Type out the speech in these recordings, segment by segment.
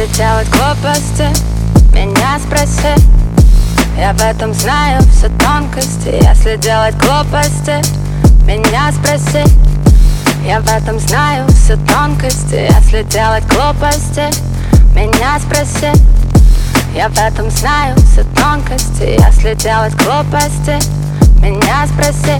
Если делать глупости, меня спроси. Я в этом знаю все тонкости. Если делать глупости, меня спроси. Я в этом знаю все тонкости. Если делать глупости, меня спроси. Я в этом знаю все тонкости. Если делать глупости, меня спроси.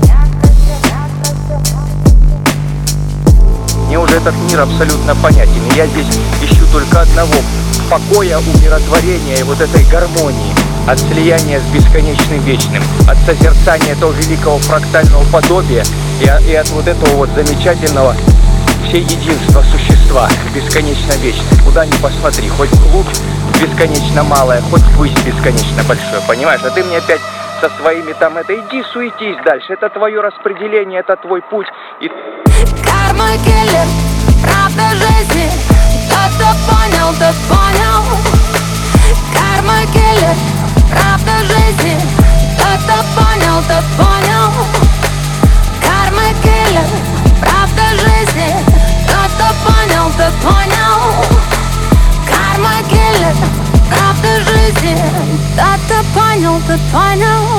Мне уже этот мир абсолютно понятен, и я здесь ищу только одного — покоя, умиротворения и вот этой гармонии, от слияния с бесконечным вечным, от созерцания этого великого фрактального подобия и от вот этого вот замечательного всеединства существа, бесконечно вечное. Куда ни посмотри, хоть вглубь бесконечно малое, хоть ввысь бесконечно большое, понимаешь? А ты мне опять со своими там иди суетись дальше, это твое распределение, это твой путь. Карма киллер, правда жизни. Кто-то понял, тот понял. Карма киллер, правда жизни. Кто-то понял, тот понял. Карма киллер, правда жизни. Кто-то понял, тот понял. Карма киллер, правда жизни. Кто-то понял, тот понял.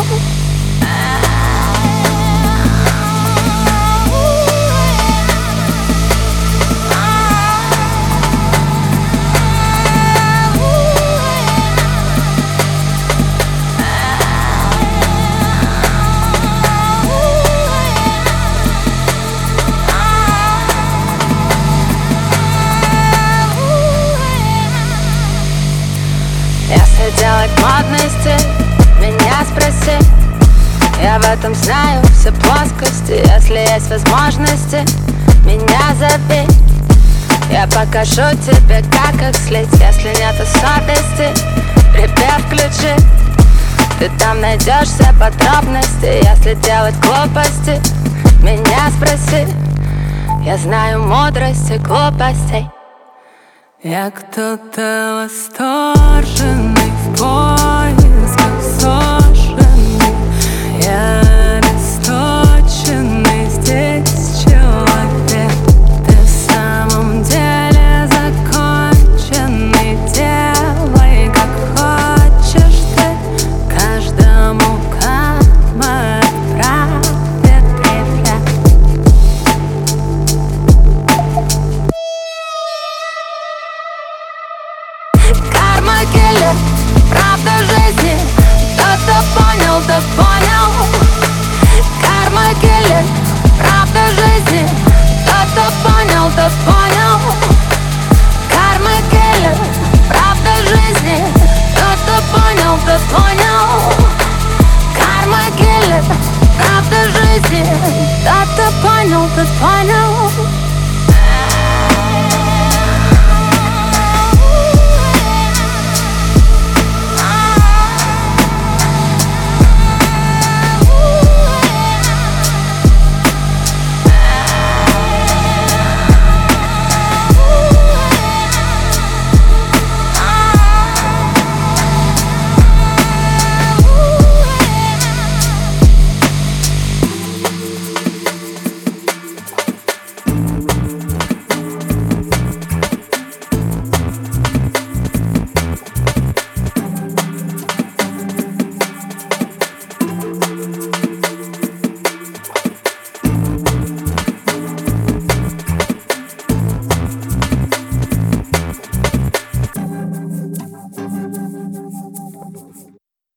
Если делать модности, меня спроси. Я в этом знаю все плоскости. Если есть возможности, меня зови. Я покажу тебе, как их слить. Если нет совести, припев включи. Ты там найдешь все подробности. Если делать глупости, меня спроси. Я знаю мудрости глупостей. Я кто-то восторженный в поисках суженный. Я обесточенный здесь человек. Ты в самом деле законченный. Делай как хочешь ты. Каждому карма отправит привет. Карма киллер, правда жизни. Кто-то понял, тот понял. Карма киллер, правда жизни. Кто-то понял, тот понял. Карма киллер, правда жизни. Кто-то понял, тот понял. Карма киллер, правда жизни. Кто-то понял, тот понял.